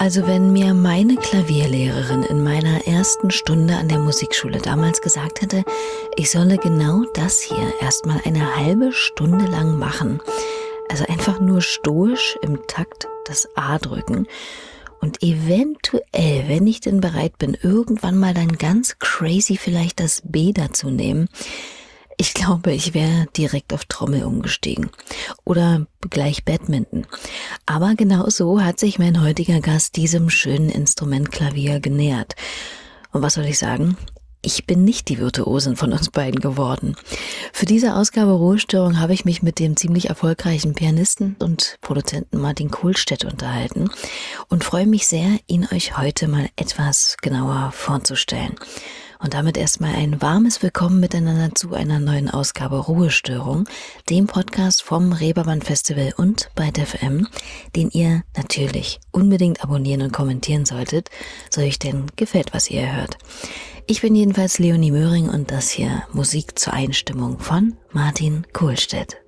Also wenn mir meine Klavierlehrerin in meiner ersten Stunde an der Musikschule damals gesagt hätte, ich solle genau das hier erstmal eine halbe Stunde lang machen, also einfach nur stoisch im Takt das A drücken und eventuell, wenn ich denn bereit bin, irgendwann mal dann ganz crazy vielleicht das B dazu nehmen, ich glaube, ich wäre direkt auf Trommel umgestiegen oder gleich Badminton. Aber genau so hat sich mein heutiger Gast diesem schönen Instrument Klavier genähert. Und was soll ich sagen? Ich bin nicht die Virtuosin von uns beiden geworden. Für diese Ausgabe Ruhestörung habe ich mich mit dem ziemlich erfolgreichen Pianisten und Produzenten Martin Kohlstedt unterhalten und freue mich sehr, ihn euch heute mal etwas genauer vorzustellen. Und damit erstmal ein warmes Willkommen miteinander zu einer neuen Ausgabe Ruhestörung, dem Podcast vom Reeperbahn Festival und bei DEFM, den ihr natürlich unbedingt abonnieren und kommentieren solltet, so euch denn gefällt, was ihr hört. Ich bin jedenfalls Leonie Möhring und das hier Musik zur Einstimmung von Martin Kohlstedt.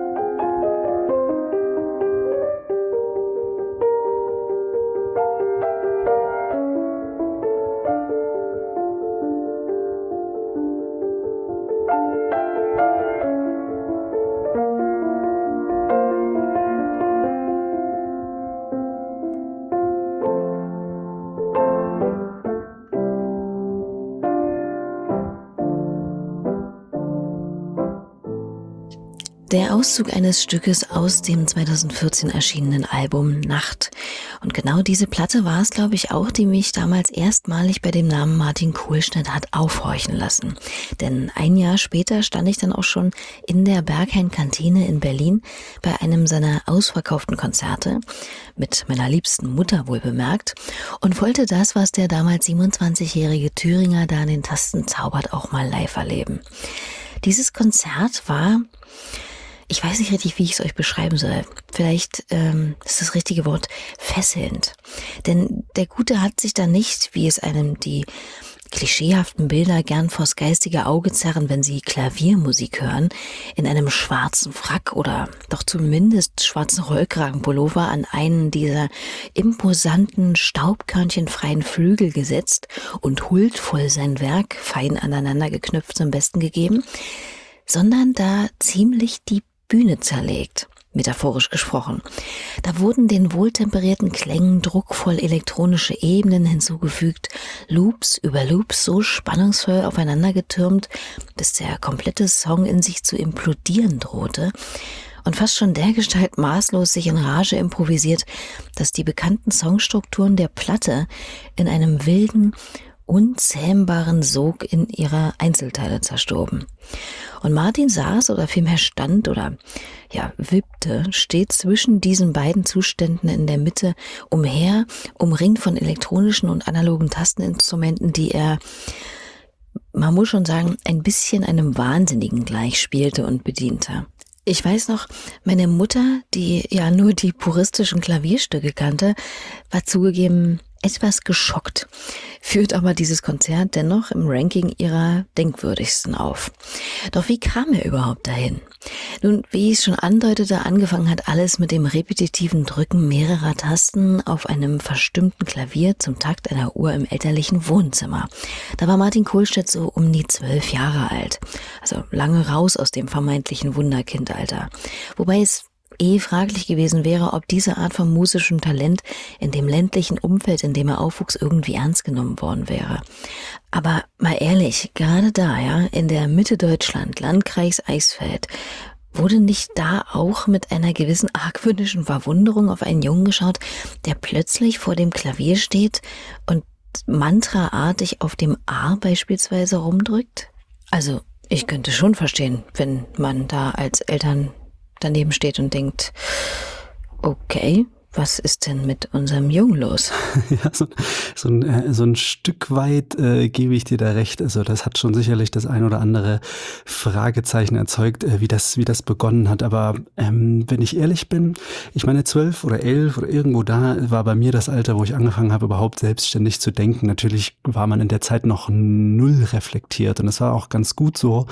Der Auszug eines Stückes aus dem 2014 erschienenen Album Nacht. Und genau diese Platte war es, glaube ich, auch, die mich damals erstmalig bei dem Namen Martin Kohlstedt hat aufhorchen lassen. Denn ein Jahr später stand ich dann auch schon in der Berghain-Kantine in Berlin bei einem seiner ausverkauften Konzerte, mit meiner liebsten Mutter wohl bemerkt, und wollte das, was der damals 27-jährige Thüringer da an den Tasten zaubert, auch mal live erleben. Dieses Konzert war... Ich weiß nicht richtig, wie ich es euch beschreiben soll. Vielleicht ist das richtige Wort fesselnd. Denn der Gute hat sich da nicht, wie es einem die klischeehaften Bilder gern vors geistige Auge zerren, wenn sie Klaviermusik hören, in einem schwarzen Frack oder doch zumindest schwarzen Rollkragenpullover an einen dieser imposanten, staubkörnchenfreien Flügel gesetzt und huldvoll sein Werk, fein aneinander geknüpft, zum Besten gegeben, sondern da ziemlich die Bühne zerlegt, metaphorisch gesprochen. Da wurden den wohltemperierten Klängen druckvoll elektronische Ebenen hinzugefügt, Loops über Loops so spannungsvoll aufeinander getürmt, bis der komplette Song in sich zu implodieren drohte und fast schon dergestalt maßlos sich in Rage improvisiert, dass die bekannten Songstrukturen der Platte in einem wilden, unzähmbaren Sog in ihre Einzelteile zerstoben. Und Martin saß oder vielmehr stand oder wippte stets zwischen diesen beiden Zuständen in der Mitte umher, umringt von elektronischen und analogen Tasteninstrumenten, die er, man muss schon sagen, ein bisschen einem Wahnsinnigen gleich spielte und bediente. Ich weiß noch, meine Mutter, die ja nur die puristischen Klavierstücke kannte, war zugegeben etwas geschockt, führt aber dieses Konzert dennoch im Ranking ihrer denkwürdigsten auf. Doch wie kam er überhaupt dahin? Nun, wie ich es schon andeutete, angefangen hat alles mit dem repetitiven Drücken mehrerer Tasten auf einem verstimmten Klavier zum Takt einer Uhr im elterlichen Wohnzimmer. Da war Martin Kohlstedt so um die 12 Jahre alt, also lange raus aus dem vermeintlichen Wunderkindalter. Wobei es fraglich gewesen wäre, ob diese Art von musischem Talent in dem ländlichen Umfeld, in dem er aufwuchs, irgendwie ernst genommen worden wäre. Aber mal ehrlich, gerade da, in der Mitte Deutschland, Landkreis Eisfeld, wurde nicht da auch mit einer gewissen argwöhnischen Verwunderung auf einen Jungen geschaut, der plötzlich vor dem Klavier steht und mantraartig auf dem A beispielsweise rumdrückt? Also, ich könnte schon verstehen, wenn man da als Eltern daneben steht und denkt, okay, was ist denn mit unserem Jungen los? Ja, so ein Stück weit gebe ich dir da recht. Also das hat schon sicherlich das ein oder andere Fragezeichen erzeugt, wie das begonnen hat. Aber wenn ich ehrlich bin, ich meine 12 oder 11 oder irgendwo da war bei mir das Alter, wo ich angefangen habe, überhaupt selbstständig zu denken. Natürlich war man in der Zeit noch null reflektiert und es war auch ganz gut so,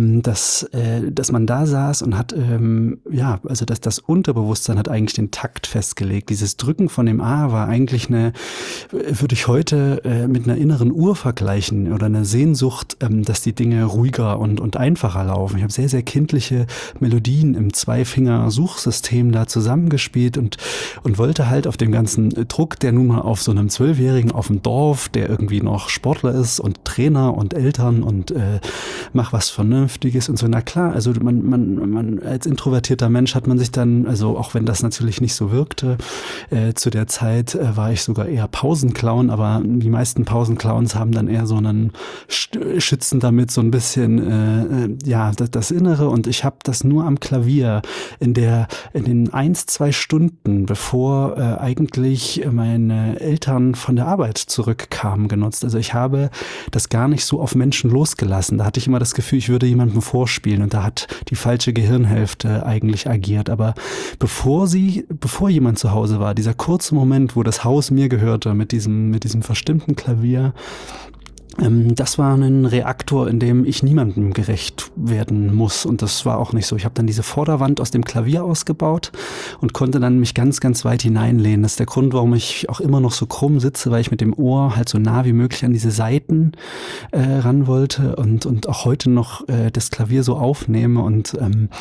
dass man da saß und hat, also dass das Unterbewusstsein hat eigentlich den Takt festgelegt. Dieses Drücken von dem A war eigentlich würde ich heute mit einer inneren Uhr vergleichen oder einer Sehnsucht, dass die Dinge ruhiger und einfacher laufen. Ich habe sehr, sehr kindliche Melodien im Zweifinger-Suchsystem da zusammengespielt und wollte halt auf dem ganzen Druck, der nun mal auf so einem 12-Jährigen auf dem Dorf, der irgendwie noch Sportler ist und Trainer und Eltern und mach was Vernünftiges und so. Na klar, also man als introvertierter Mensch hat man sich dann, also auch wenn das natürlich nicht so wirkte, zu der Zeit war ich sogar eher Pausenclown, aber die meisten Pausenclowns haben dann eher so einen schützen damit so ein bisschen das Innere, und ich habe das nur am Klavier in den 1-2 Stunden, bevor eigentlich meine Eltern von der Arbeit zurückkamen, genutzt. Also ich habe das gar nicht so auf Menschen losgelassen. Da hatte ich immer das Gefühl, ich würde jemandem vorspielen, und da hat die falsche Gehirnhälfte eigentlich agiert. Aber bevor jemand zu Hause war, dieser kurze Moment, wo das Haus mir gehörte, mit diesem verstimmten Klavier, das war ein Reaktor, in dem ich niemandem gerecht werden muss, und das war auch nicht so. Ich habe dann diese Vorderwand aus dem Klavier ausgebaut und konnte dann mich ganz, ganz weit hineinlehnen. Das ist der Grund, warum ich auch immer noch so krumm sitze, weil ich mit dem Ohr halt so nah wie möglich an diese Saiten ran wollte und auch heute noch das Klavier so aufnehme, und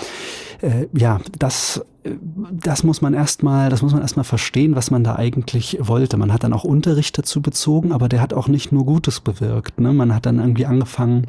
das muss man erstmal verstehen, was man da eigentlich wollte. Man hat dann auch Unterricht dazu bezogen, aber der hat auch nicht nur Gutes bewirkt, ne? Man hat dann irgendwie angefangen,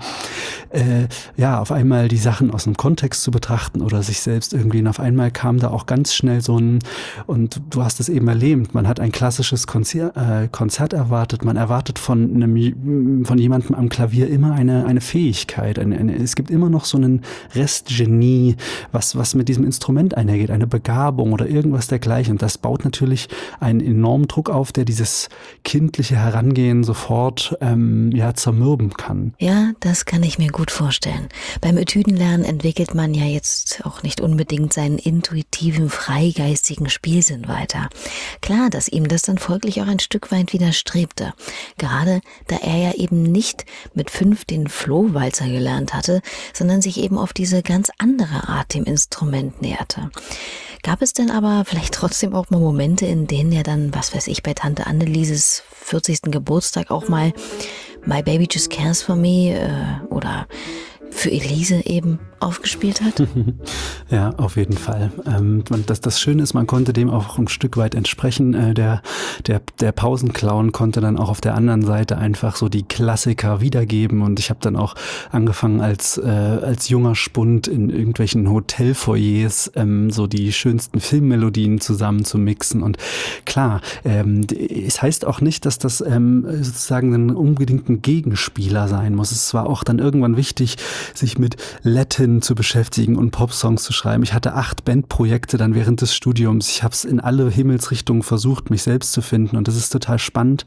auf einmal die Sachen aus dem Kontext zu betrachten oder sich selbst irgendwie, und auf einmal kam da auch ganz schnell und du hast es eben erlebt, man hat ein klassisches Konzert erwartet, man erwartet von jemandem am Klavier immer eine Fähigkeit, es gibt immer noch so einen Restgenie, was mit diesem Instrument einhergeht, eine Begabung oder irgendwas dergleichen. Und das baut natürlich einen enormen Druck auf, der dieses kindliche Herangehen sofort zermürben kann. Ja, das kann ich mir gut vorstellen. Beim Etüdenlernen entwickelt man ja jetzt auch nicht unbedingt seinen intuitiven, freigeistigen Spielsinn weiter. Klar, dass ihm das dann folglich auch ein Stück weit widerstrebte. Gerade da er ja eben nicht mit 5 den Flohwalzer gelernt hatte, sondern sich eben auf diese ganz andere Art dem Instrument näherte. Gab es denn aber vielleicht trotzdem auch mal Momente, in denen er dann, was weiß ich, bei Tante Annelieses 40. Geburtstag auch mal My Baby Just Cares for Me oder für Elise eben aufgespielt hat? Ja, auf jeden Fall. Das Schöne ist, man konnte dem auch ein Stück weit entsprechen. Der Pausenclown konnte dann auch auf der anderen Seite einfach so die Klassiker wiedergeben, und ich habe dann auch angefangen als junger Spund in irgendwelchen Hotelfoyers so die schönsten Filmmelodien zusammen zu mixen. Und klar, es heißt auch nicht, dass das sozusagen ein unbedingt ein Gegenspieler sein muss. Es war auch dann irgendwann wichtig, sich mit Latin zu beschäftigen und Popsongs zu schreiben. Ich hatte 8 Bandprojekte dann während des Studiums. Ich habe es in alle Himmelsrichtungen versucht, mich selbst zu finden, und das ist total spannend,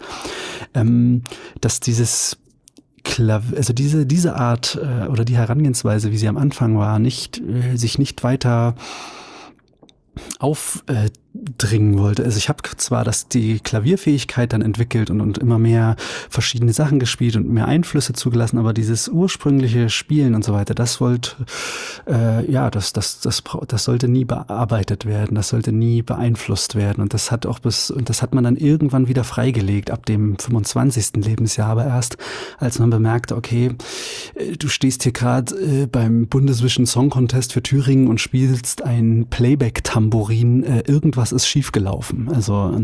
dass dieses diese Art oder die Herangehensweise, wie sie am Anfang war, sich nicht weiter aufdringen wollte. Also ich habe zwar die Klavierfähigkeit dann entwickelt und immer mehr verschiedene Sachen gespielt und mehr Einflüsse zugelassen, aber dieses ursprüngliche Spielen und so weiter, das sollte nie bearbeitet werden, das sollte nie beeinflusst werden, und das hat man dann irgendwann wieder freigelegt, ab dem 25. Lebensjahr, aber erst, als man bemerkte, okay, du stehst hier gerade beim Bundesvision Song Contest für Thüringen und spielst ein Playback-Tambourin, irgendwas ist schiefgelaufen. Also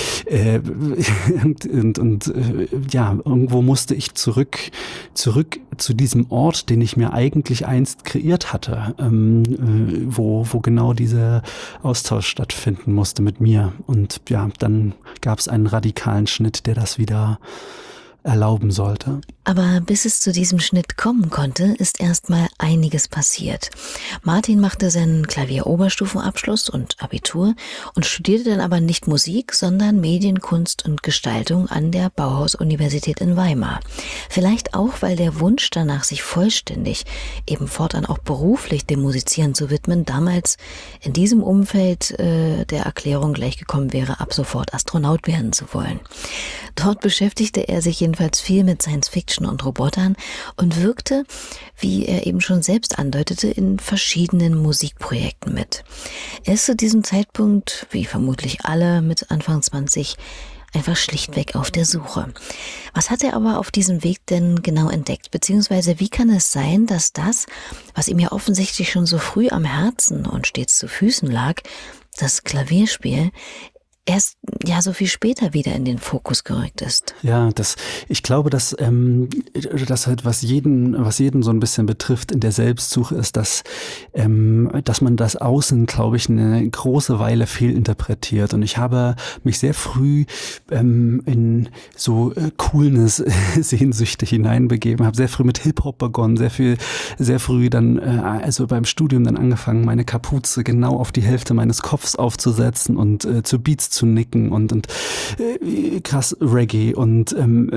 irgendwo musste ich zurück zu diesem Ort, den ich mir eigentlich einst kreiert hatte, wo genau dieser Austausch stattfinden musste mit mir. Und ja, dann gab es einen radikalen Schnitt, der das wieder erlauben sollte. Aber bis es zu diesem Schnitt kommen konnte, ist erstmal einiges passiert. Martin machte seinen Klavier-Oberstufenabschluss und Abitur und studierte dann aber nicht Musik, sondern Medienkunst und Gestaltung an der Bauhaus-Universität in Weimar. Vielleicht auch, weil der Wunsch danach, sich vollständig, eben fortan auch beruflich dem Musizieren zu widmen, damals in diesem Umfeld der Erklärung gleichgekommen wäre, ab sofort Astronaut werden zu wollen. Dort beschäftigte er sich jedenfalls jedenfalls viel mit Science-Fiction und Robotern und wirkte, wie er eben schon selbst andeutete, in verschiedenen Musikprojekten mit. Er ist zu diesem Zeitpunkt, wie vermutlich alle mit Anfang 20, einfach schlichtweg auf der Suche. Was hat er aber auf diesem Weg denn genau entdeckt? Beziehungsweise wie kann es sein, dass das, was ihm ja offensichtlich schon so früh am Herzen und stets zu Füßen lag, das Klavierspiel, erst ja so viel später wieder in den Fokus gerückt ist? Ja, ich glaube, dass das halt was jeden so ein bisschen betrifft in der Selbstsuche ist, dass man das Außen, glaube ich, eine große Weile fehlinterpretiert. Und ich habe mich sehr früh in so Coolness sehnsüchtig hineinbegeben, habe sehr früh mit Hip-Hop begonnen, sehr früh dann, also beim Studium dann angefangen, meine Kapuze genau auf die Hälfte meines Kopfs aufzusetzen und zu Beats zu nicken und krass Reggae und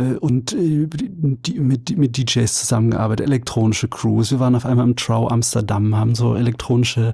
mit DJs zusammengearbeitet, elektronische Crews. Wir waren auf einmal im Trau Amsterdam, haben so elektronische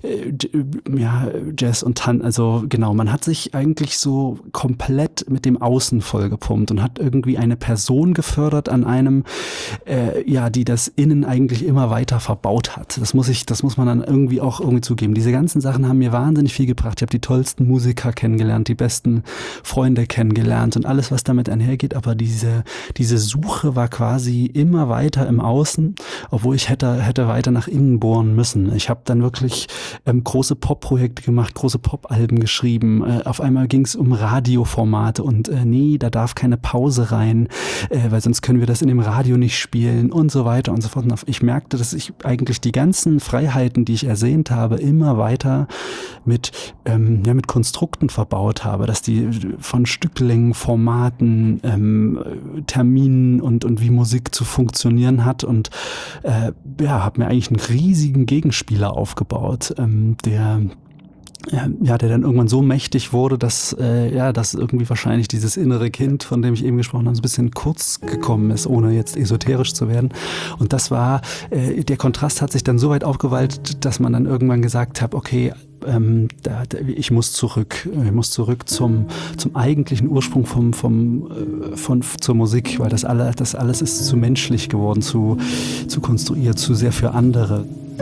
Jazz und also genau, man hat sich eigentlich so komplett mit dem Außen vollgepumpt und hat irgendwie eine Person gefördert an einem, die das Innen eigentlich immer weiter verbaut hat. Das muss man dann irgendwie zugeben. Diese ganzen Sachen haben mir wahnsinnig viel gebracht. Ich habe die tollsten Musiker kennengelernt, die besten Freunde kennengelernt und alles, was damit einhergeht. Aber diese Suche war quasi immer weiter im Außen, obwohl ich hätte weiter nach innen bohren müssen. Ich habe dann wirklich große Pop-Projekte gemacht, große Pop-Alben geschrieben. Auf einmal ging es um Radioformate und nee, da darf keine Pause rein, weil sonst können wir das in dem Radio nicht spielen und so weiter und so fort. Und ich merkte, dass ich eigentlich die ganzen Freiheiten, die ich ersehnt habe, immer weiter mit Konstrukten verbaut habe, dass die von Stücklängen, Formaten, Terminen und wie Musik zu funktionieren hat und habe mir eigentlich einen riesigen Gegenspieler aufgebaut, der dann irgendwann so mächtig wurde, dass irgendwie wahrscheinlich dieses innere Kind, von dem ich eben gesprochen habe, so ein bisschen kurz gekommen ist, ohne jetzt esoterisch zu werden. Und das war, der Kontrast hat sich dann so weit aufgeweitet, dass man dann irgendwann gesagt hat, okay, ich muss zurück zum eigentlichen Ursprung zur Musik, weil das alles ist zu menschlich geworden, zu konstruiert, zu sehr für andere.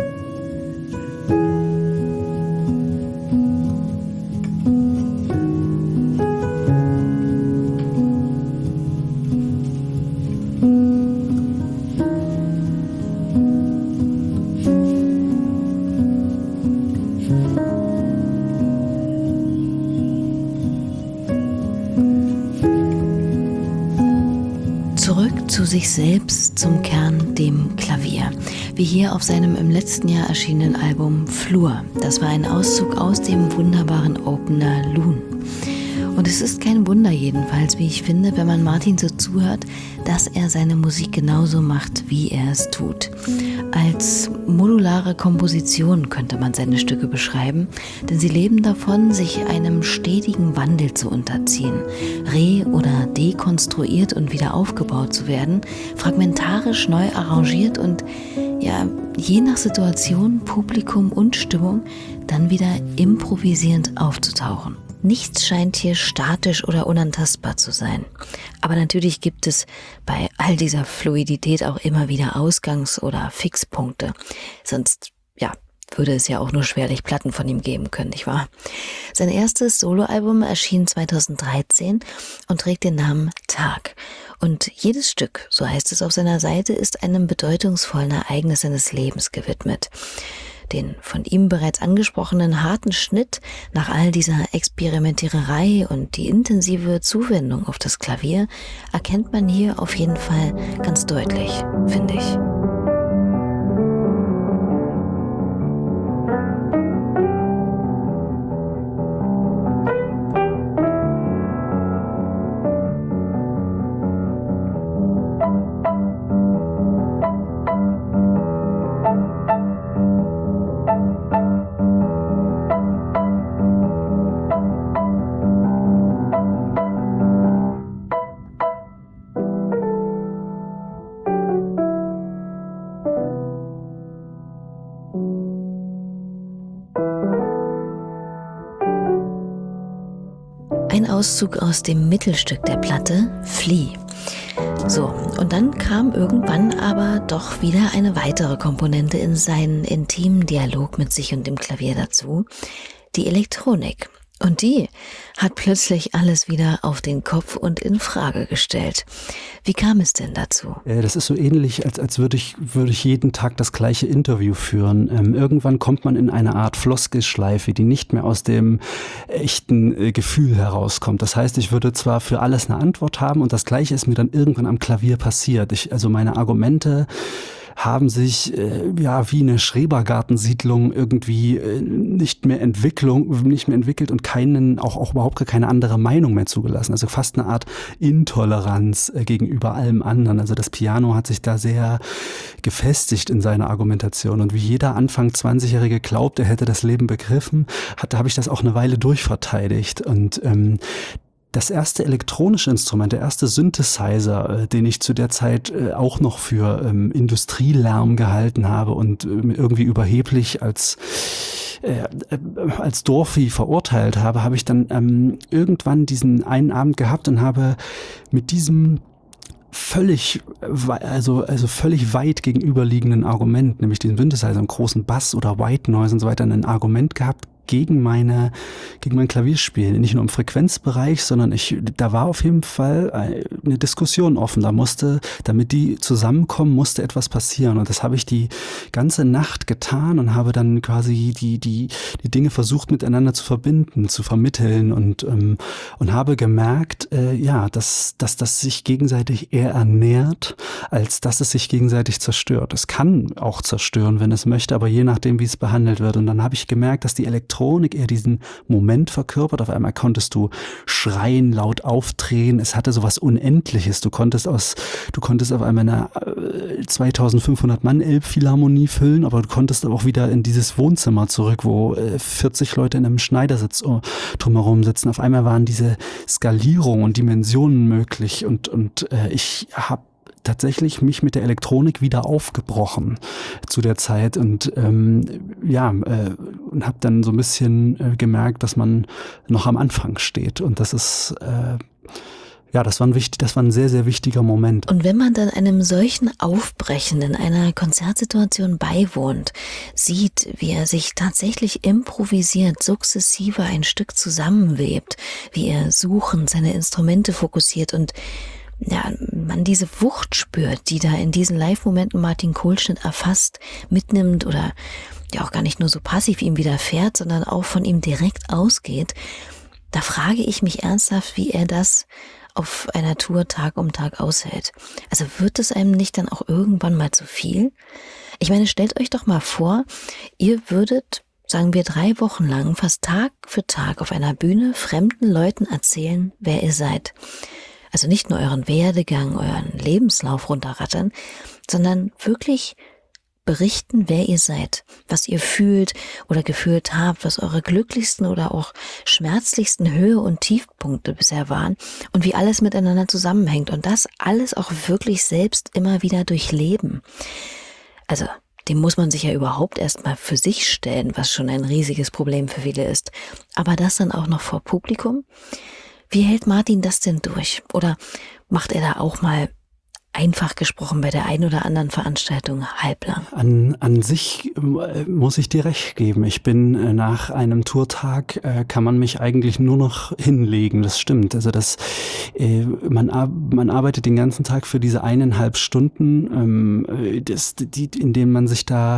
Zu sich selbst, zum Kern, dem Klavier. Wie hier auf seinem im letzten Jahr erschienenen Album Flur. Das war ein Auszug aus dem wunderbaren Opener Loon. Und es ist kein Wunder jedenfalls, wie ich finde, wenn man Martin so zuhört, dass er seine Musik genauso macht, wie er es tut. Als modulare Komposition könnte man seine Stücke beschreiben, denn sie leben davon, sich einem stetigen Wandel zu unterziehen, oder dekonstruiert und wieder aufgebaut zu werden, fragmentarisch neu arrangiert und je nach Situation, Publikum und Stimmung dann wieder improvisierend aufzutauchen. Nichts scheint hier statisch oder unantastbar zu sein. Aber natürlich gibt es bei all dieser Fluidität auch immer wieder Ausgangs- oder Fixpunkte. Sonst, würde es ja auch nur schwerlich Platten von ihm geben können, nicht wahr? Sein erstes Soloalbum erschien 2013 und trägt den Namen Tag. Und jedes Stück, so heißt es auf seiner Seite, ist einem bedeutungsvollen Ereignis seines Lebens gewidmet. Den von ihm bereits angesprochenen harten Schnitt nach all dieser Experimentiererei und die intensive Zuwendung auf das Klavier erkennt man hier auf jeden Fall ganz deutlich, finde ich. Ein Auszug aus dem Mittelstück der Platte, Flee. So, und dann kam irgendwann aber doch wieder eine weitere Komponente in seinen intimen Dialog mit sich und dem Klavier dazu, die Elektronik. Und die hat plötzlich alles wieder auf den Kopf und in Frage gestellt. Wie kam es denn dazu? Das ist so ähnlich, als würde ich jeden Tag das gleiche Interview führen. Irgendwann kommt man in eine Art Floskelschleife, die nicht mehr aus dem echten Gefühl herauskommt. Das heißt, ich würde zwar für alles eine Antwort haben und das Gleiche ist mir dann irgendwann am Klavier passiert. Also meine Argumente haben sich wie eine Schrebergartensiedlung irgendwie nicht mehr entwickelt und auch überhaupt gar keine andere Meinung mehr zugelassen. Also fast eine Art Intoleranz gegenüber allem anderen. Also das Piano hat sich da sehr gefestigt in seiner Argumentation. Und wie jeder Anfang 20-Jährige glaubt, er hätte das Leben begriffen, habe ich das auch eine Weile durchverteidigt. Und das erste elektronische Instrument, der erste Synthesizer, den ich zu der Zeit auch noch für Industrielärm gehalten habe und irgendwie überheblich als Dorfi verurteilt habe ich dann irgendwann diesen einen Abend gehabt und habe mit diesem völlig weit gegenüberliegenden Argument, nämlich den Synthesizer, einen großen Bass oder White Noise und so weiter, ein Argument gehabt gegen mein Klavierspielen. Nicht nur im Frequenzbereich, sondern da war auf jeden Fall eine Diskussion offen. Damit die zusammenkommen, musste etwas passieren. Und das habe ich die ganze Nacht getan und habe dann quasi die Dinge versucht miteinander zu verbinden, zu vermitteln und habe gemerkt, dass das sich gegenseitig eher ernährt, als dass es sich gegenseitig zerstört. Es kann auch zerstören, wenn es möchte, aber je nachdem, wie es behandelt wird. Und dann habe ich gemerkt, dass die Elektronik eher diesen Moment verkörpert. Auf einmal konntest du schreien, laut aufdrehen. Es hatte sowas Unendliches. Du konntest auf einmal eine 2500 Mann Elbphilharmonie füllen, aber du konntest auch wieder in dieses Wohnzimmer zurück, wo 40 Leute in einem Schneidersitz drumherum sitzen. Auf einmal waren diese Skalierungen und Dimensionen möglich und ich habe tatsächlich mich mit der Elektronik wieder aufgebrochen zu der Zeit und und habe dann so ein bisschen gemerkt, dass man noch am Anfang steht und das ist das war ein sehr, sehr wichtiger Moment. Und wenn man dann einem solchen Aufbrechen in einer Konzertsituation beiwohnt, sieht, wie er sich tatsächlich improvisiert, sukzessive ein Stück zusammenwebt, wie er suchend seine Instrumente fokussiert und man diese Wucht spürt, die da in diesen Live-Momenten Martin Kohlschnitt erfasst, mitnimmt oder ja auch gar nicht nur so passiv ihm widerfährt, sondern auch von ihm direkt ausgeht, da frage ich mich ernsthaft, wie er das auf einer Tour Tag um Tag aushält. Also wird es einem nicht dann auch irgendwann mal zu viel? Ich meine, stellt euch doch mal vor, ihr würdet, sagen wir 3 Wochen lang, fast Tag für Tag auf einer Bühne fremden Leuten erzählen, wer ihr seid. Also nicht nur euren Werdegang, euren Lebenslauf runterrattern, sondern wirklich berichten, wer ihr seid, was ihr fühlt oder gefühlt habt, was eure glücklichsten oder auch schmerzlichsten Höhe- und Tiefpunkte bisher waren und wie alles miteinander zusammenhängt und das alles auch wirklich selbst immer wieder durchleben. Also dem muss man sich ja überhaupt erstmal für sich stellen, was schon ein riesiges Problem für viele ist. Aber das dann auch noch vor Publikum? Wie hält Martin das denn durch? Oder macht er da auch mal, einfach gesprochen, bei der einen oder anderen Veranstaltung halblang? An sich muss ich dir recht geben. Ich bin nach einem Tourtag, kann man mich eigentlich nur noch hinlegen. Das stimmt. Also man arbeitet den ganzen Tag für diese 1,5 Stunden, in denen man sich da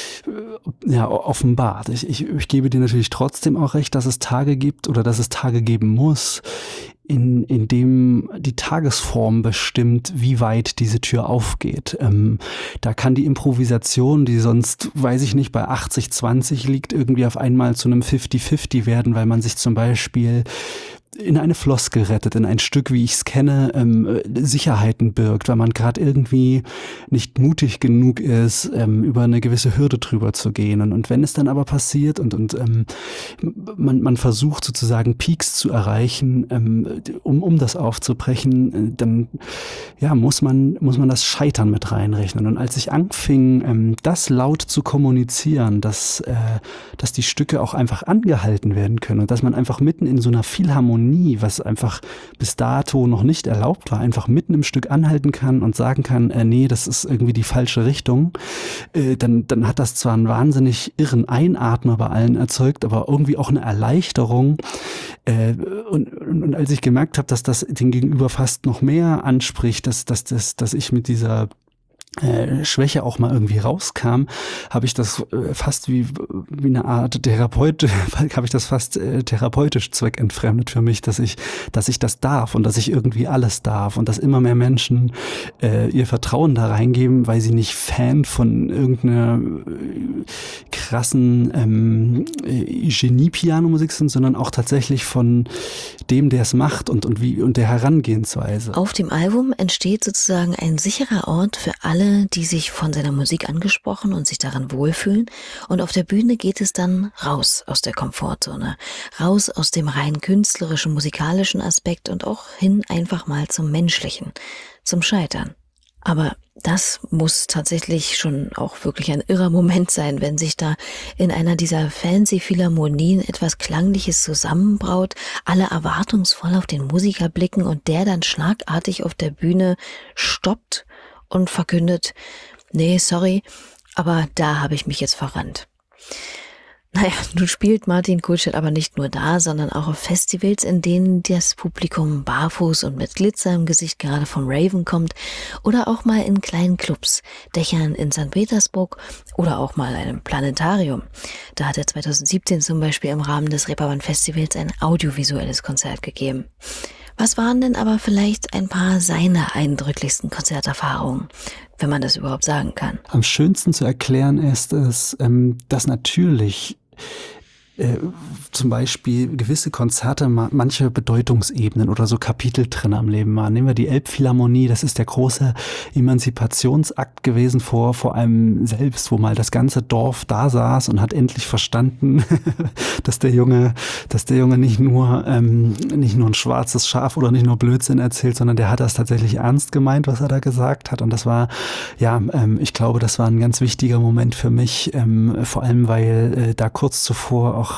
offenbart. Ich gebe dir natürlich trotzdem auch recht, dass es Tage gibt oder dass es Tage geben muss, in dem die Tagesform bestimmt, wie weit diese Tür aufgeht. Da kann die Improvisation, die sonst, weiß ich nicht, bei 80-20 liegt, irgendwie auf einmal zu einem 50-50 werden, weil man sich zum Beispiel in eine Floskel rettet, in ein Stück, wie ich es kenne, Sicherheiten birgt, weil man gerade irgendwie nicht mutig genug ist, über eine gewisse Hürde drüber zu gehen. Und wenn es dann aber passiert und man versucht sozusagen Peaks zu erreichen, um das aufzubrechen, dann muss man das Scheitern mit reinrechnen. Und als ich anfing, das laut zu kommunizieren, dass die Stücke auch einfach angehalten werden können und dass man einfach mitten in so einer Philharmonie Genie, was einfach bis dato noch nicht erlaubt war, einfach mitten im Stück anhalten kann und sagen kann, nee, das ist irgendwie die falsche Richtung, dann hat das zwar einen wahnsinnig irren Einatmer bei allen erzeugt, aber irgendwie auch eine Erleichterung. Und als ich gemerkt habe, dass das den Gegenüber fast noch mehr anspricht, dass ich mit dieser Schwäche auch mal irgendwie rauskam, habe ich das fast wie eine Art Therapeut, habe ich das fast therapeutisch zweckentfremdet für mich, dass ich das darf und dass ich irgendwie alles darf und dass immer mehr Menschen ihr Vertrauen da reingeben, weil sie nicht Fan von irgendeiner krassen Genie-Pianomusik sind, sondern auch tatsächlich von dem, der es macht und der Herangehensweise. Auf dem Album entsteht sozusagen ein sicherer Ort für alle, die sich von seiner Musik angesprochen und sich daran wohlfühlen. Und auf der Bühne geht es dann raus aus der Komfortzone, raus aus dem rein künstlerischen, musikalischen Aspekt und auch hin einfach mal zum Menschlichen, zum Scheitern. Aber das muss tatsächlich schon auch wirklich ein irrer Moment sein, wenn sich da in einer dieser fancy Philharmonien etwas Klangliches zusammenbraut, alle erwartungsvoll auf den Musiker blicken und der dann schlagartig auf der Bühne stoppt und verkündet, nee, sorry, aber da habe ich mich jetzt verrannt. Naja, nun spielt Martin Kulstedt aber nicht nur da, sondern auch auf Festivals, in denen das Publikum barfuß und mit Glitzer im Gesicht gerade vom Raven kommt oder auch mal in kleinen Clubs, Dächern in St. Petersburg oder auch mal einem Planetarium. Da hat er 2017 zum Beispiel im Rahmen des Reeperbahn Festivals ein audiovisuelles Konzert gegeben. Was waren denn aber vielleicht ein paar seiner eindrücklichsten Konzerterfahrungen, wenn man das überhaupt sagen kann? Am schönsten zu erklären ist es, dass natürlich zum Beispiel gewisse Konzerte manche Bedeutungsebenen oder so Kapitel drin am Leben waren. Nehmen wir die Elbphilharmonie, das ist der große Emanzipationsakt gewesen vor allem selbst, wo mal das ganze Dorf da saß und hat endlich verstanden, dass der Junge nicht nur ein schwarzes Schaf oder nicht nur Blödsinn erzählt, sondern der hat das tatsächlich ernst gemeint, was er da gesagt hat. Und das war, ich glaube, das war ein ganz wichtiger Moment für mich, vor allem, weil da kurz zuvor auch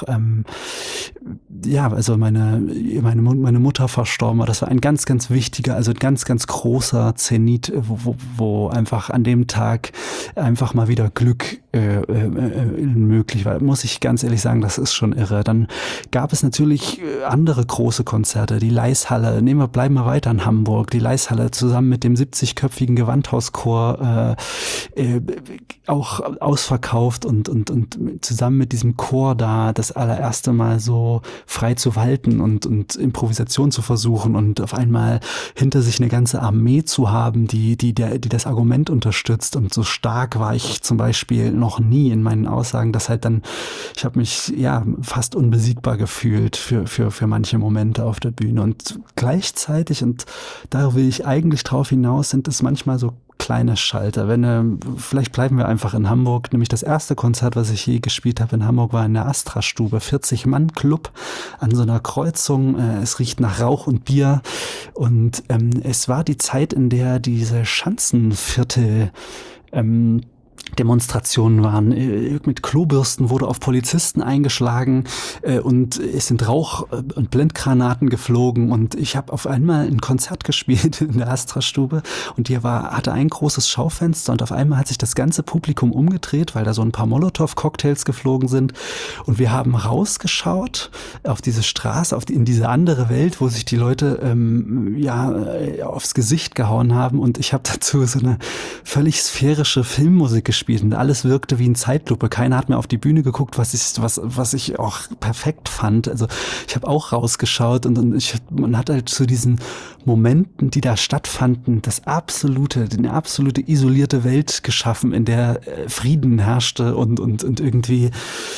also meine Mutter verstorben war. Das war ein ganz, ganz wichtiger, also ein ganz, ganz großer Zenit, wo einfach an dem Tag einfach mal wieder Glück möglich war. Muss ich ganz ehrlich sagen, das ist schon irre. Dann gab es natürlich andere große Konzerte, die Laishalle, bleiben wir weiter in Hamburg, die Laishalle zusammen mit dem 70-köpfigen Gewandhauschor auch ausverkauft und zusammen mit diesem Chor da das allererste Mal so frei zu walten und Improvisation zu versuchen und auf einmal hinter sich eine ganze Armee zu haben, die das Argument unterstützt. Und so stark war ich zum Beispiel noch nie in meinen Aussagen, dass halt dann, ich habe mich fast unbesiegbar gefühlt für manche Momente auf der Bühne. Und gleichzeitig, und da will ich eigentlich drauf hinaus, sind es manchmal so kleine Schalter. Vielleicht bleiben wir einfach in Hamburg, nämlich das erste Konzert, was ich je gespielt habe in Hamburg, war in der Astra-Stube, 40-Mann-Club an so einer Kreuzung. Es riecht nach Rauch und Bier und es war die Zeit, in der diese Schanzenviertel Demonstrationen waren. Mit Klobürsten wurde auf Polizisten eingeschlagen und es sind Rauch- und Blendgranaten geflogen und ich habe auf einmal ein Konzert gespielt in der Astra-Stube und hatte ein großes Schaufenster und auf einmal hat sich das ganze Publikum umgedreht, weil da so ein paar Molotow-Cocktails geflogen sind und wir haben rausgeschaut auf diese Straße, in diese andere Welt, wo sich die Leute aufs Gesicht gehauen haben und ich habe dazu so eine völlig sphärische Filmmusik gespielt und alles wirkte wie in Zeitlupe. Keiner hat mehr auf die Bühne geguckt, was ich auch perfekt fand. Also ich habe auch rausgeschaut und man hat halt zu diesen Momenten, die da stattfanden, eine absolute isolierte Welt geschaffen, in der Frieden herrschte und irgendwie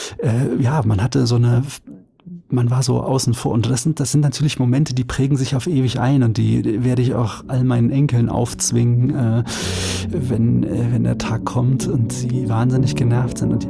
man war so außen vor und das sind natürlich Momente, die prägen sich auf ewig ein und die werde ich auch all meinen Enkeln aufzwingen, wenn der Tag kommt und sie wahnsinnig genervt sind.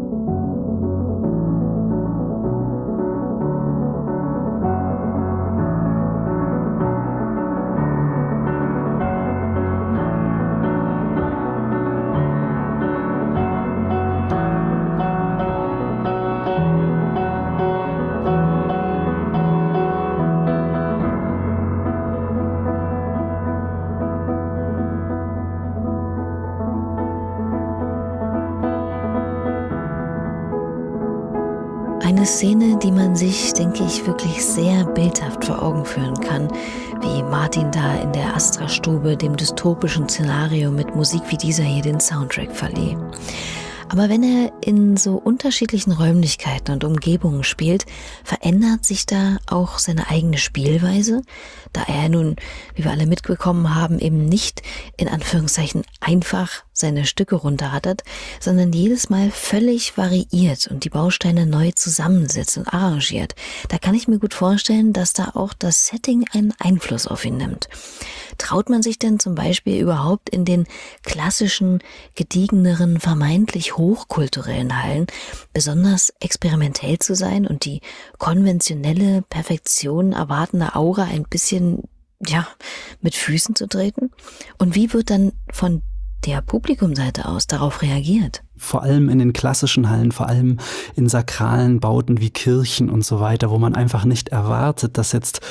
Eine Szene, die man sich, denke ich, wirklich sehr bildhaft vor Augen führen kann, wie Martin da in der Astra-Stube dem dystopischen Szenario mit Musik wie dieser hier den Soundtrack verlieh. Aber wenn er in so unterschiedlichen Räumlichkeiten und Umgebungen spielt, verändert sich da auch seine eigene Spielweise, da er nun, wie wir alle mitbekommen haben, eben nicht in Anführungszeichen einfach seine Stücke runterrattert, sondern jedes Mal völlig variiert und die Bausteine neu zusammensetzt und arrangiert. Da kann ich mir gut vorstellen, dass da auch das Setting einen Einfluss auf ihn nimmt. Traut man sich denn zum Beispiel überhaupt in den klassischen, gediegeneren, vermeintlich hochkulturellen Hallen besonders experimentell zu sein und die konventionelle Perfektion erwartende Aura ein bisschen, mit Füßen zu treten? Und wie wird dann von der Publikumseite aus darauf reagiert? Vor allem in den klassischen Hallen, vor allem in sakralen Bauten wie Kirchen und so weiter, wo man einfach nicht erwartet, dass jetzt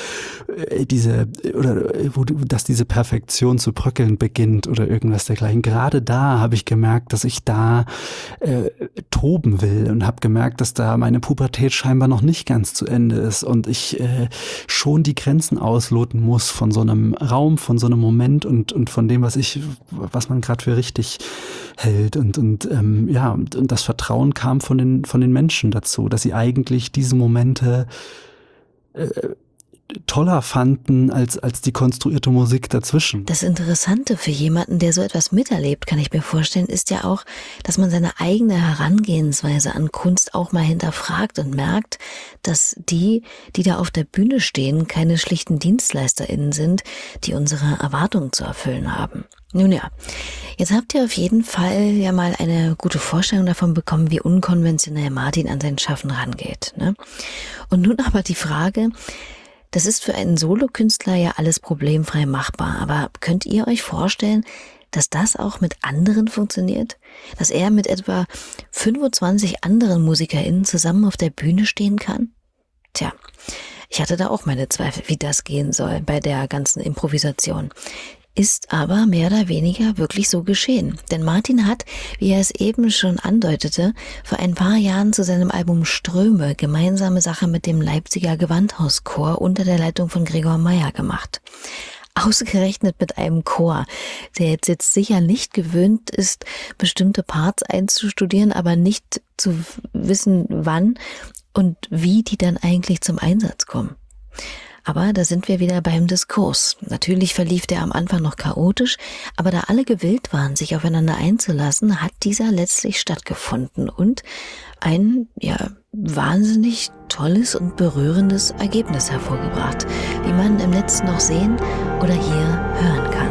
dass diese Perfektion zu bröckeln beginnt oder irgendwas dergleichen. Gerade da habe ich gemerkt, dass ich da toben will und habe gemerkt, dass da meine Pubertät scheinbar noch nicht ganz zu Ende ist und ich schon die Grenzen ausloten muss von so einem Raum, von so einem Moment und von dem, was man gerade für richtig hält und das Vertrauen kam von den Menschen dazu, dass sie eigentlich diese Momente toller fanden als die konstruierte Musik dazwischen. Das Interessante für jemanden, der so etwas miterlebt, kann ich mir vorstellen, ist ja auch, dass man seine eigene Herangehensweise an Kunst auch mal hinterfragt und merkt, dass die da auf der Bühne stehen, keine schlichten DienstleisterInnen sind, die unsere Erwartungen zu erfüllen haben. Nun ja, jetzt habt ihr auf jeden Fall ja mal eine gute Vorstellung davon bekommen, wie unkonventionell Martin an sein Schaffen rangeht, ne? Und nun aber die Frage: Das ist für einen Solokünstler ja alles problemfrei machbar, aber könnt ihr euch vorstellen, dass das auch mit anderen funktioniert? Dass er mit etwa 25 anderen MusikerInnen zusammen auf der Bühne stehen kann? Tja, ich hatte da auch meine Zweifel, wie das gehen soll bei der ganzen Improvisation. Ist aber mehr oder weniger wirklich so geschehen. Denn Martin hat, wie er es eben schon andeutete, vor ein paar Jahren zu seinem Album Ströme gemeinsame Sache mit dem Leipziger Gewandhauschor unter der Leitung von Gregor Meier gemacht. Ausgerechnet mit einem Chor, der jetzt sicher nicht gewöhnt ist, bestimmte Parts einzustudieren, aber nicht zu wissen, wann und wie die dann eigentlich zum Einsatz kommen. Aber da sind wir wieder beim Diskurs. Natürlich verlief der am Anfang noch chaotisch, aber da alle gewillt waren, sich aufeinander einzulassen, hat dieser letztlich stattgefunden und ein, wahnsinnig tolles und berührendes Ergebnis hervorgebracht, wie man im Netz noch sehen oder hier hören kann.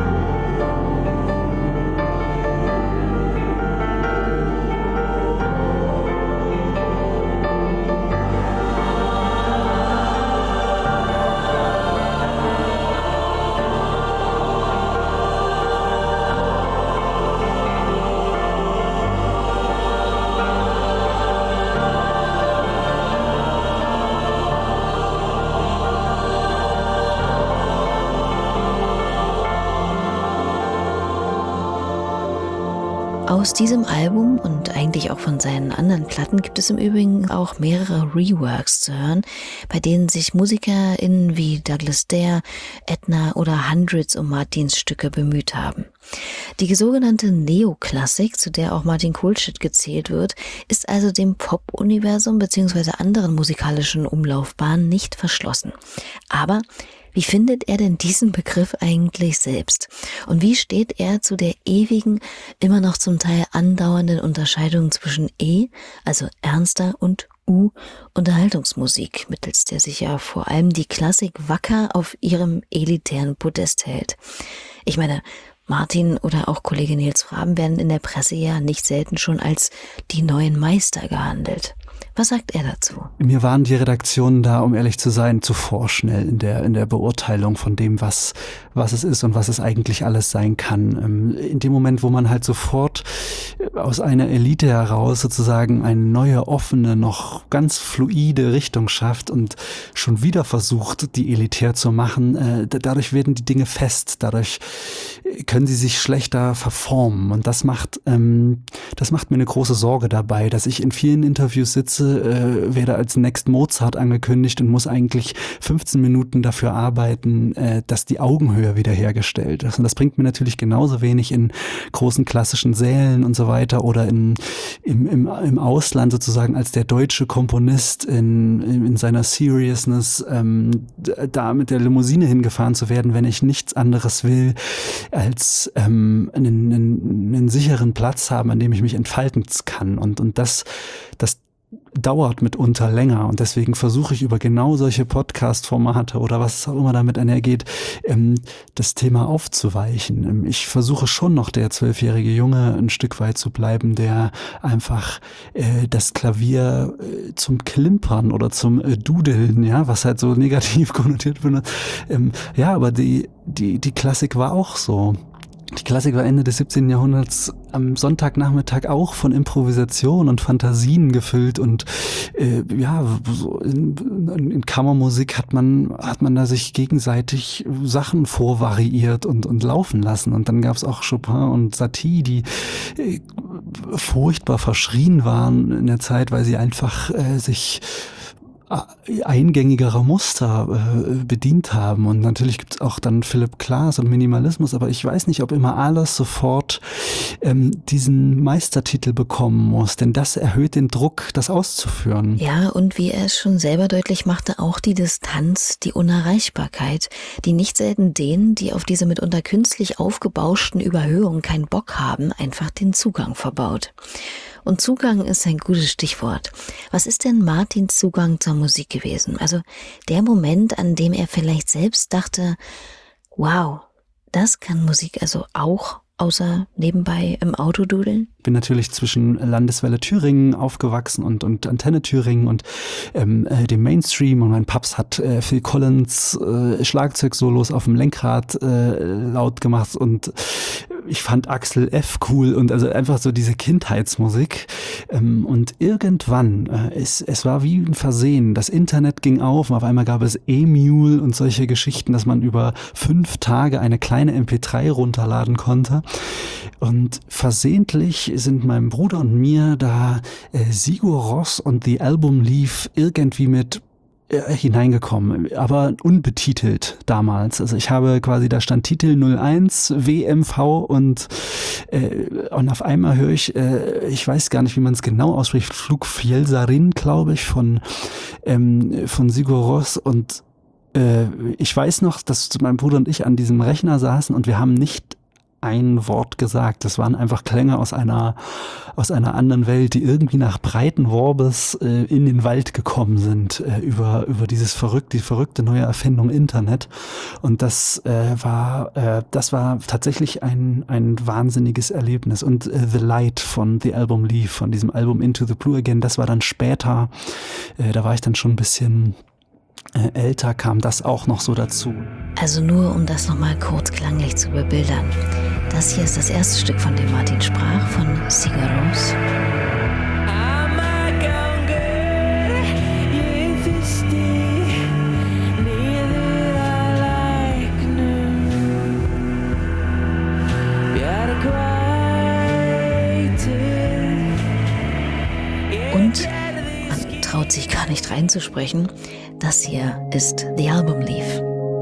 Aus diesem Album und eigentlich auch von seinen anderen Platten gibt es im Übrigen auch mehrere Reworks zu hören, bei denen sich MusikerInnen wie Douglas Dare, Edna oder Hundreds um Martins Stücke bemüht haben. Die sogenannte Neoklassik, zu der auch Martin Kohlstedt gezählt wird, ist also dem Pop-Universum bzw. anderen musikalischen Umlaufbahnen nicht verschlossen. Aber wie findet er denn diesen Begriff eigentlich selbst? Und wie steht er zu der ewigen, immer noch zum Teil andauernden Unterscheidung zwischen also ernster, und Unterhaltungsmusik, mittels der sich ja vor allem die Klassik wacker auf ihrem elitären Podest hält? Ich meine, Martin oder auch Kollege Nils Fraben werden in der Presse ja nicht selten schon als die neuen Meister gehandelt. Was sagt er dazu? Mir waren die Redaktionen da, um ehrlich zu sein, zu vorschnell in der Beurteilung von dem, was es ist und was es eigentlich alles sein kann. In dem Moment, wo man halt sofort aus einer Elite heraus sozusagen eine neue, offene, noch ganz fluide Richtung schafft und schon wieder versucht, die elitär zu machen, dadurch werden die Dinge fest, dadurch können sie sich schlechter verformen und das macht mir eine große Sorge dabei, dass ich in vielen Interviews sitze werde als Next Mozart angekündigt und muss eigentlich 15 Minuten dafür arbeiten, dass die Augenhöhe wiederhergestellt ist. Und das bringt mir natürlich genauso wenig in großen klassischen Sälen und so weiter oder im Ausland sozusagen als der deutsche Komponist in seiner Seriousness da mit der Limousine hingefahren zu werden, wenn ich nichts anderes will, als einen sicheren Platz haben, an dem ich mich entfalten kann. Und das dauert mitunter länger und deswegen versuche ich über genau solche Podcast-Formate oder was auch immer damit einhergeht, das Thema aufzuweichen. Ich versuche schon noch der 12-jährige Junge ein Stück weit zu bleiben, der einfach das Klavier zum Klimpern oder zum Dudeln, ja, was halt so negativ konnotiert wird. Ja, aber die Klassik war auch so. Die Klassik war Ende des 17. Jahrhunderts am Sonntagnachmittag auch von Improvisation und Fantasien gefüllt und so in Kammermusik hat man da sich gegenseitig Sachen vorvariiert und laufen lassen und dann gab es auch Chopin und Satie, die furchtbar verschrien waren in der Zeit, weil sie einfach sich eingängigerer Muster bedient haben. Und natürlich gibt es auch dann Philipp Glass und Minimalismus, aber ich weiß nicht, ob immer alles sofort diesen Meistertitel bekommen muss, denn das erhöht den Druck, das auszuführen. Ja, und wie er es schon selber deutlich machte, auch die Distanz, die Unerreichbarkeit, die nicht selten denen, die auf diese mitunter künstlich aufgebauschten Überhöhungen keinen Bock haben, einfach den Zugang verbaut. Und Zugang ist ein gutes Stichwort. Was ist denn Martins Zugang zur Musik gewesen? Also der Moment, an dem er vielleicht selbst dachte, wow, das kann Musik also auch, außer nebenbei im Auto dudeln? Ich bin natürlich zwischen Landeswelle Thüringen aufgewachsen und Antenne Thüringen und dem Mainstream und mein Paps hat Phil Collins Schlagzeugsolos auf dem Lenkrad laut gemacht und ich fand Axel F. cool und also einfach so diese Kindheitsmusik und irgendwann, es war wie ein Versehen, das Internet ging auf und auf einmal gab es E-Mule und solche Geschichten, dass man über 5 Tage eine kleine MP3 runterladen konnte und versehentlich sind meinem Bruder und mir da Sigur Rós und The Album Leaf irgendwie mit hineingekommen, aber unbetitelt damals. Also ich habe quasi, da stand Titel 01 WMV und auf einmal höre ich weiß gar nicht, wie man es genau ausspricht, Flugfjellsarin, glaube ich, von Sigur Rós und ich weiß noch, dass mein Bruder und ich an diesem Rechner saßen und wir haben nicht ein Wort gesagt. Das waren einfach Klänge aus einer anderen Welt, die irgendwie nach Breitenworbes in den Wald gekommen sind, über die verrückte neue Erfindung Internet. Und das war tatsächlich ein wahnsinniges Erlebnis. Und The Light von The Album Leaf, von diesem Album Into the Blue Again, das war dann später, da war ich dann schon ein bisschen älter, kam das auch noch so dazu. Also nur, um das nochmal kurz klanglich zu bebildern. Das hier ist das erste Stück, von dem Martin sprach, von Sigur Rós. Und man traut sich gar nicht reinzusprechen. Das hier ist The Album Leaf.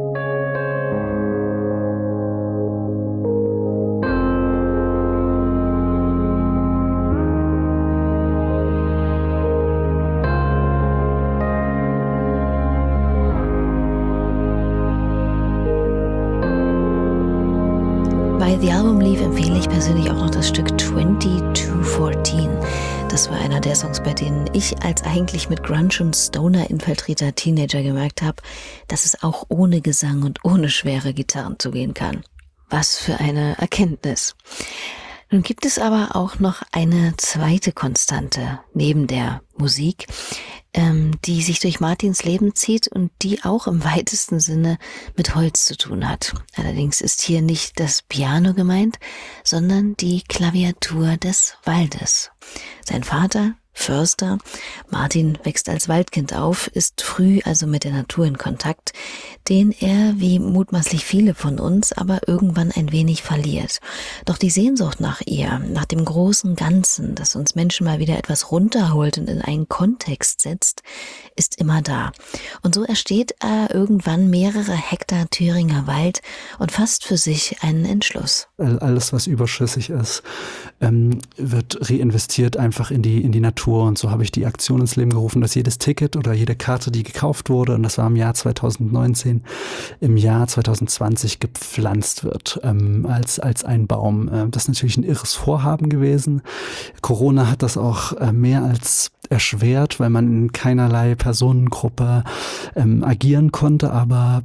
Bei The Album Leaf empfehle ich persönlich auch noch das Stück 2214. Das war einer der Songs, bei denen ich als eigentlich mit Grunge und Stoner infiltrierter Teenager gemerkt habe, dass es auch ohne Gesang und ohne schwere Gitarren zugehen kann. Was für eine Erkenntnis. Nun gibt es aber auch noch eine zweite Konstante neben der Musik, die sich durch Martins Leben zieht und die auch im weitesten Sinne mit Holz zu tun hat. Allerdings ist hier nicht das Piano gemeint, sondern die Klaviatur des Waldes. Sein Vater, Förster, Martin wächst als Waldkind auf, ist früh also mit der Natur in Kontakt. den er, wie mutmaßlich viele von uns, aber irgendwann ein wenig verliert. Doch die Sehnsucht nach ihr, nach dem großen Ganzen, das uns Menschen mal wieder etwas runterholt und in einen Kontext setzt, ist immer da. Und so ersteht er irgendwann mehrere Hektar Thüringer Wald und fasst für sich einen Entschluss. Alles, was überschüssig ist, wird reinvestiert einfach in die Natur. Und so habe ich die Aktion ins Leben gerufen, dass jedes Ticket oder jede Karte, die gekauft wurde, und das war im Jahr 2019, im Jahr 2020 gepflanzt wird als ein Baum. Das ist natürlich ein irres Vorhaben gewesen. Corona hat das auch mehr als erschwert, weil man in keinerlei Personengruppe agieren konnte. Aber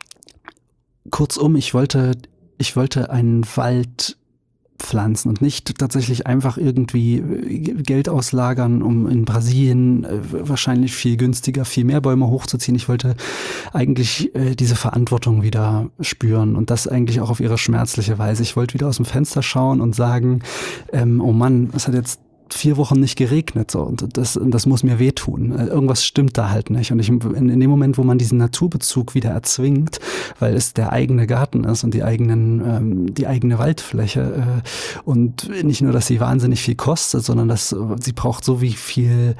kurzum, ich wollte einen Wald pflanzen und nicht tatsächlich einfach irgendwie Geld auslagern, um in Brasilien wahrscheinlich viel günstiger, viel mehr Bäume hochzuziehen. Ich wollte eigentlich diese Verantwortung wieder spüren und das eigentlich auch auf ihre schmerzliche Weise. Ich wollte wieder aus dem Fenster schauen und sagen, oh Mann, es hat jetzt 4 Wochen nicht geregnet, so, und das muss mir wehtun. Irgendwas stimmt da halt nicht. Und in dem Moment, wo man diesen Naturbezug wieder erzwingt, weil es der eigene Garten ist und die eigene Waldfläche, und nicht nur, dass sie wahnsinnig viel kostet, sondern dass sie braucht so wie viel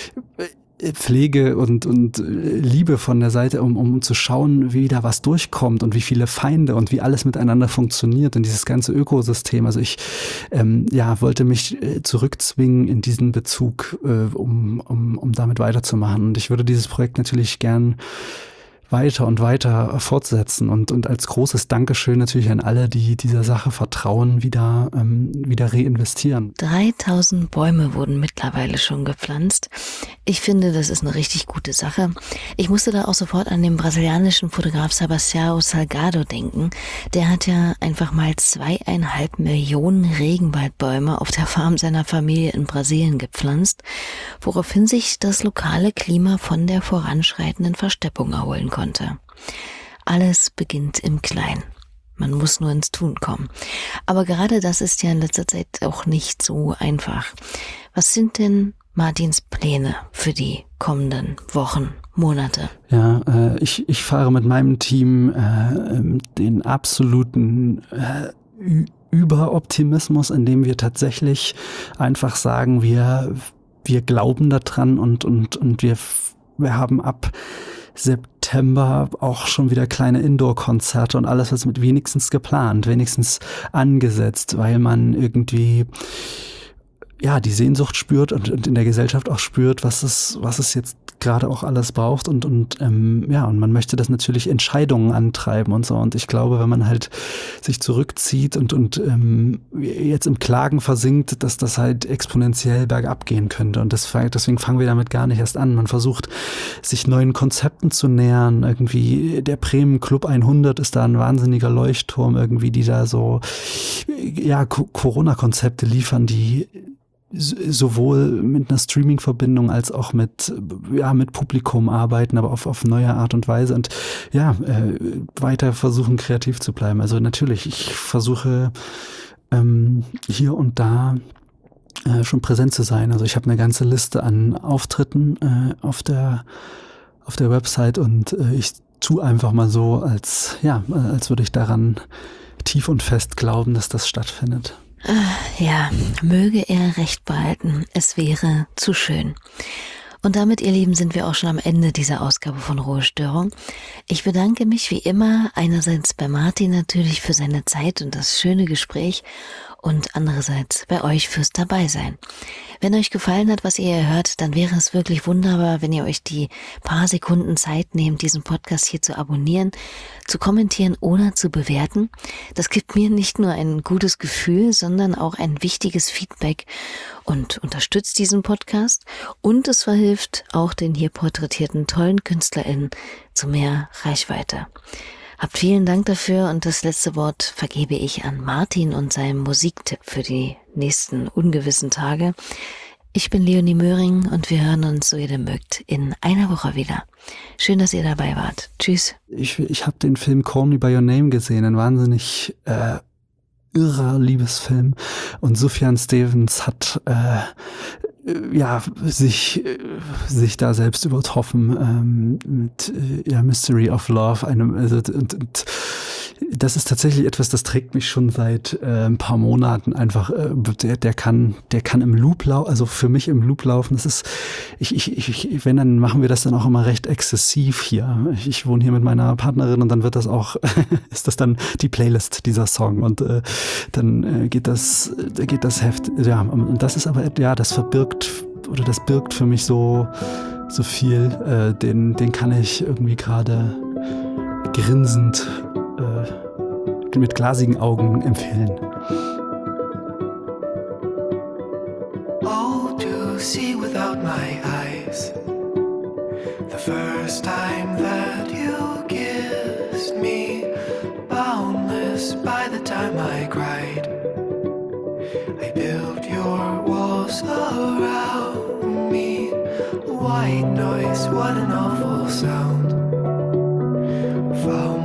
Pflege und Liebe von der Seite, um zu schauen, wie da was durchkommt und wie viele Feinde und wie alles miteinander funktioniert in dieses ganze Ökosystem. Also ich wollte mich zurückzwingen in diesen Bezug, um damit weiterzumachen. Und ich würde dieses Projekt natürlich gern weiter und weiter fortsetzen und als großes Dankeschön natürlich an alle, die dieser Sache vertrauen, wieder reinvestieren. 3000 Bäume wurden mittlerweile schon gepflanzt. Ich finde, das ist eine richtig gute Sache. Ich musste da auch sofort an den brasilianischen Fotograf Sebastião Salgado denken. Der hat ja einfach mal 2,5 Millionen Regenwaldbäume auf der Farm seiner Familie in Brasilien gepflanzt, woraufhin sich das lokale Klima von der voranschreitenden Versteppung erholen konnte. Alles beginnt im Kleinen. Man muss nur ins Tun kommen. Aber gerade das ist ja in letzter Zeit auch nicht so einfach. Was sind denn Martins Pläne für die kommenden Wochen, Monate? Ja, ich fahre mit meinem Team den absoluten Überoptimismus, indem wir tatsächlich einfach sagen, wir glauben daran und wir haben ab September auch schon wieder kleine Indoor-Konzerte und alles, was mit wenigstens geplant, wenigstens angesetzt, weil man irgendwie die Sehnsucht spürt und in der Gesellschaft auch spürt, was es jetzt gerade auch alles braucht und man möchte das natürlich Entscheidungen antreiben und so. Und ich glaube, wenn man halt sich zurückzieht und jetzt im Klagen versinkt, dass das halt exponentiell bergab gehen könnte. Und deswegen fangen wir damit gar nicht erst an. Man versucht, sich neuen Konzepten zu nähern. Irgendwie der Bremen Club 100 ist da ein wahnsinniger Leuchtturm, irgendwie, die da so Corona-Konzepte liefern, die sowohl mit einer Streaming-Verbindung als auch mit Publikum arbeiten, aber auf neue Art und Weise und weiter versuchen, kreativ zu bleiben. Also natürlich, ich versuche hier und da schon präsent zu sein. Also ich habe eine ganze Liste an Auftritten auf der Website und ich tue einfach mal so, als würde ich daran tief und fest glauben, dass das stattfindet. Ja, möge er recht behalten. Es wäre zu schön. Und damit, ihr Lieben, sind wir auch schon am Ende dieser Ausgabe von Ruhestörung. Ich bedanke mich wie immer einerseits bei Martin natürlich für seine Zeit und das schöne Gespräch und andererseits bei euch fürs Dabeisein. Wenn euch gefallen hat, was ihr hier hört, dann wäre es wirklich wunderbar, wenn ihr euch die paar Sekunden Zeit nehmt, diesen Podcast hier zu abonnieren, zu kommentieren oder zu bewerten. Das gibt mir nicht nur ein gutes Gefühl, sondern auch ein wichtiges Feedback und unterstützt diesen Podcast. Und es verhilft auch den hier porträtierten tollen KünstlerInnen zu mehr Reichweite. Habt vielen Dank dafür und das letzte Wort vergebe ich an Martin und seinem Musiktipp für die nächsten ungewissen Tage. Ich bin Leonie Möhring und wir hören uns, so ihr mögt, in einer Woche wieder. Schön, dass ihr dabei wart. Tschüss. Ich habe den Film Call Me By Your Name gesehen, ein wahnsinnig irrer Liebesfilm und Sufjan Stevens hat ja, sich da selbst übertroffen mit ja, Mystery of Love, und das ist tatsächlich etwas, das trägt mich schon seit ein paar Monaten einfach. Der kann im Loop laufen, also für mich im Loop laufen. Das ist, wenn, dann machen wir das dann auch immer recht exzessiv hier. Ich wohne hier mit meiner Partnerin und dann wird das auch, ist das dann die Playlist dieser Song und dann geht das Heft, ja, und das ist aber, ja, das birgt für mich so viel, den kann ich irgendwie gerade grinsend mit glasigen Augen empfehlen. Oh, to see without my eyes, the first time that you kissed me, boundless by the time I cried. I built your walls around me, white noise, what an awful sound. Found